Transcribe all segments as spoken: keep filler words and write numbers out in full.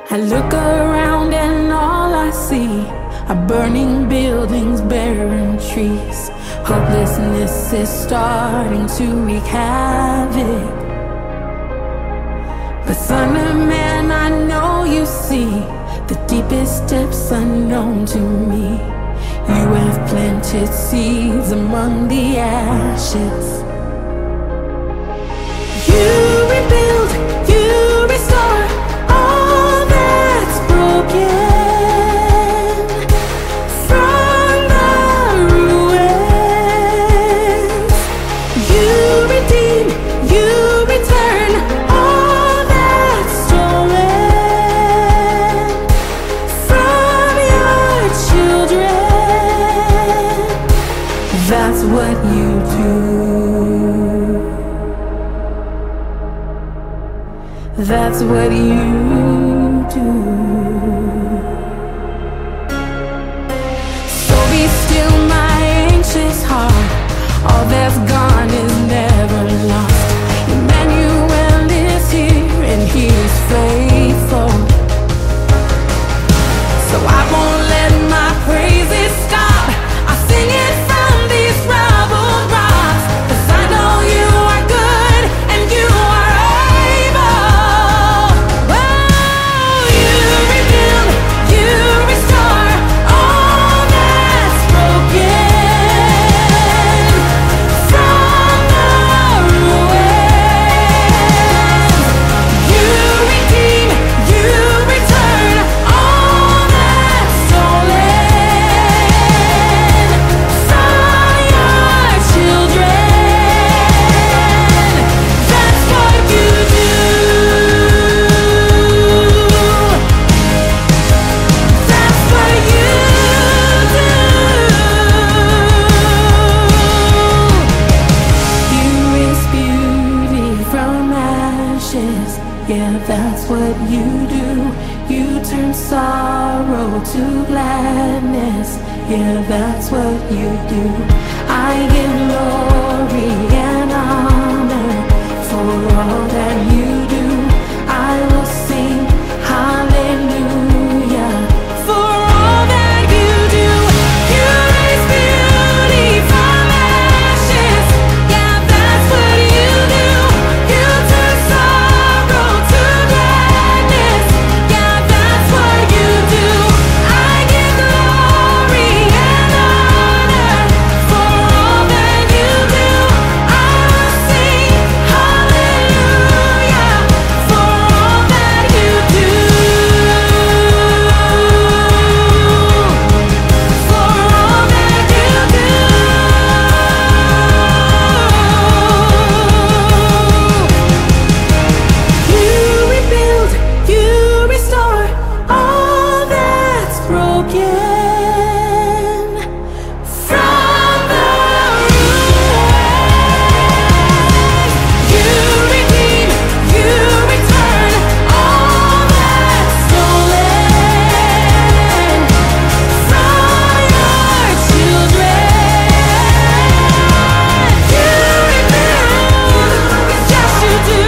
I look around and all I see are burning buildings, barren trees. Hopelessness is starting to wreak havoc. But son of man, I know you see the deepest depths unknown to me. You have planted seeds among the ashes. You rebuild, you restore all that's broken. From the ruins, you redeem, you return all that's stolen from your children. That's what you do. That's what you do. So be still, my anxious heart. All that's gone is never lost. Emmanuel is here and he is faithful. So I won't let my praises stop. I sing it from these rubble rocks, 'cause I know you are good and you are able. Oh, you rebuild, you restore all that's broken from the ruins. You redeem, you return all that's stolen from your children. That's what you do. That's what you do. You raise beauty from ashes. Yeah, that's what you do. You turn sorrow to gladness. Yeah, that's what you do. I give glory and honor for all that you do. I will sing hallelujah for all that you do. You raise beauty from ashes. Yeah, that's what you do. You turn sorrow to gladness. Yeah, that's what you do. I give glory and honor for all that you do. I will sing hallelujah for all that you do. For all that you do. You rebuild, you restore all that's broken from the ruins. You redeem, you return all that's stolen from your children. You rebuild, yes you do.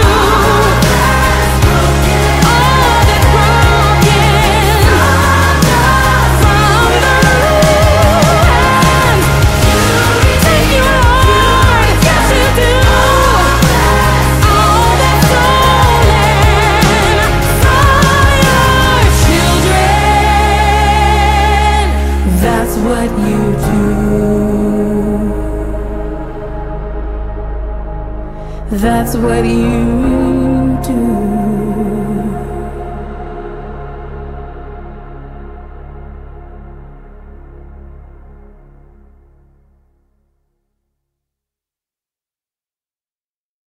All that's broken from the ruins. Thank you, Lord, yes you do. All that's stolen from your children. That's what you do. That's what you do.